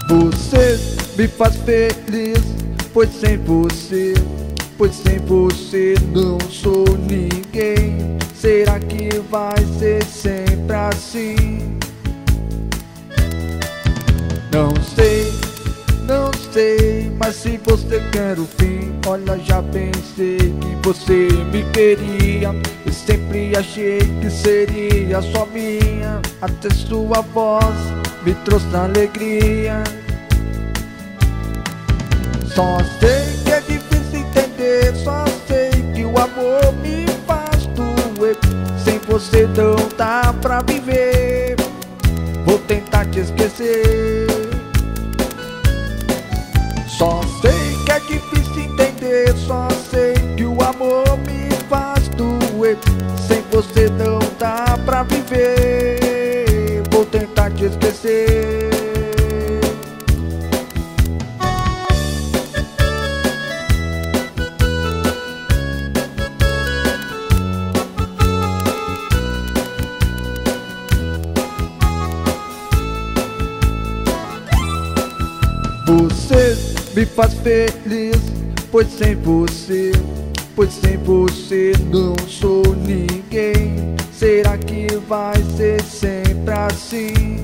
Você me faz feliz, pois sem você não sou ninguém. Será que vai ser sempre assim? Não sei, mas se você quer o fim, olha, já pensei que você me queria. Eu sempre achei que seria só minha, até sua voz me trouxe alegria. Só sei que é difícil entender, só sei que o amor me faz doer. Sem você não dá pra viver, vou tentar te esquecer. Só sei que é difícil entender, só sei que o amor me faz doer. Sem você não dá pra viver, vou tentar te esquecer. Você me faz feliz, pois sem você não sou ninguém. Será que vai ser sempre assim?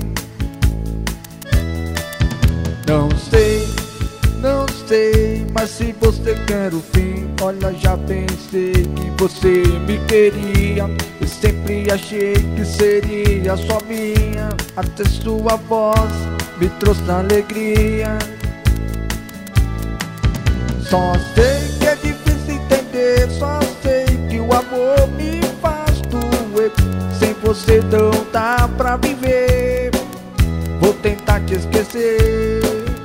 Não sei, mas se você quer o fim, olha, já pensei que você me queria. Eu sempre achei que seria só minha, até sua voz me trouxe alegria. Só sei que é difícil entender, só sei que o amor me faz doer. Sem você não dá pra viver, vou tentar te esquecer.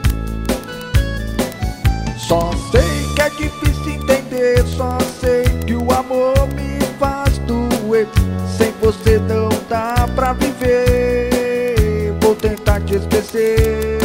Só sei que é difícil entender, só sei que o amor me faz doer. Sem você não dá pra viver, vou tentar te esquecer.